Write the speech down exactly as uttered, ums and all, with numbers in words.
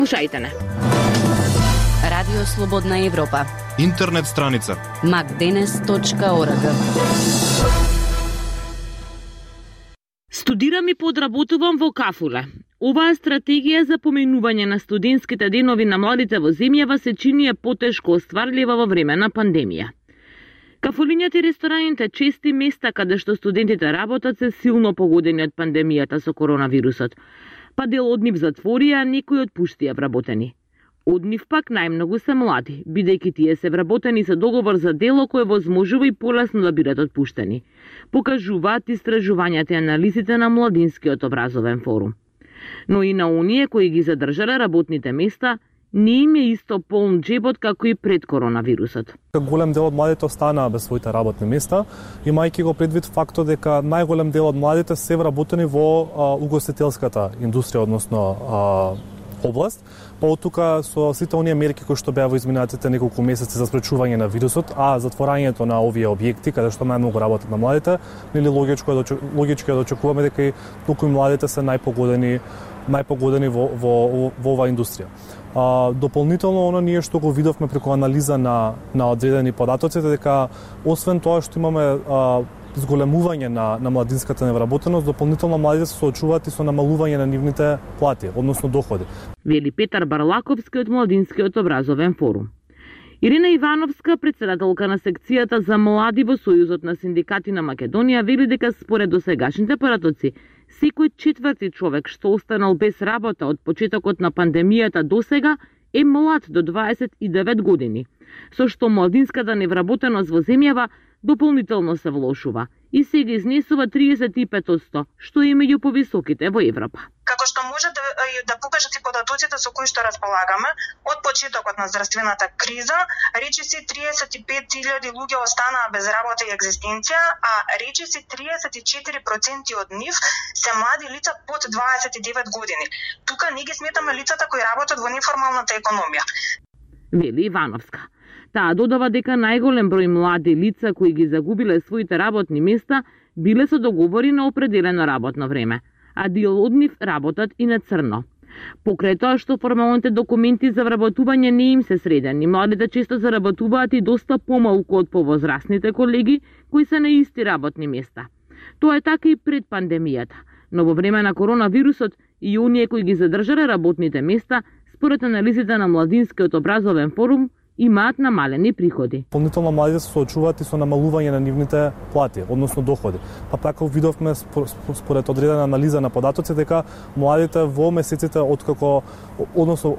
Слушајте не. Радио Слободна Европа. Интернет страница макденес точка орг. Студирам и подработувам во Кафуле. Оваа стратегија за поменување на студентските денови на младите во земјава се чини е потешко остварлива во време на пандемија. Кафулињата и рестораните чести места каде што студентите работат се силно погодени од пандемијата со коронавирусот. Па дел од нив затворија, некои отпуштија вработени. Од нив пак најмногу се млади, бидејќи тие се вработени со договор за дело кој возможува и полесно да бидат отпуштени. Покажуваат истражувањата и анализите на Младинскиот образовен форум. Но и на оние кои ги задржале работните места, не им е исто полн джебот како и пред коронавирусот. Голем дел од младите останаа без своите работни места, имајќи го предвид фактот дека најголем дел од младите се вработени во а, угостителската индустрија, односно а, област, па од тука со сите оние мерки кои што беа во изминатите неколку месеци за спречување на вирусот, а затворањето на овие објекти каде што најмногу работат на младите, нели логичко е да логички е да очекуваме дека и туку и младите се најпогодени најпогодени во во во оваа индустрија. А, дополнително оно ние што го видовме преку анализа на на одредени податоци дека освен тоа што имаме а, зголемување на на младинската невработеност, дополнително младите се соочуваат и со намалување на нивните плати, односно доходи. Вели Петар Барлаковски од Младинскиот образовен форум. Ирина Ивановска, председателка на секцијата за млади во Сојузот на синдикати на Македонија, вели дека според досегашните паратоци, секој четврти човек што останал без работа од почетокот на пандемијата досега е млад до дваесет и девет години, со што младинската невработеност во земјава дополнително се влошува и сега изнесува триесет и пет одсто, што е меѓу повисоките во Европа. Како што може да, да покажат и податоците со кои што располагаме, од почетокот на здравствената криза, речиси триесет и пет илјади луѓе останаа без работа и екзистенција, а речиси триесет и четири проценти од нив се млади лица под дваесет и девет години. Тука не ги сметаме лицата кои работат во неформалната економија. Вели Ивановска. Таа додава дека најголем број млади лица кои ги загубиле своите работни места биле со договори на определено работно време, а дел од нив работат и на црно. Покрај тоа што формалните документи за вработување не им се средени, младите често заработуваат и доста помалку од повозрастните колеги кои се на исти работни места. Тоа е така и пред пандемијата, но во време на коронавирусот и оние кои ги задржале работните места, според анализите на Младинскиот образовен форум, имаат намалени приходи. Дополнително младите се соочуваат и со намалување на нивните плати, односно доходи. Па така видовме според одредена анализа на податоци дека младите во месеците откако, односно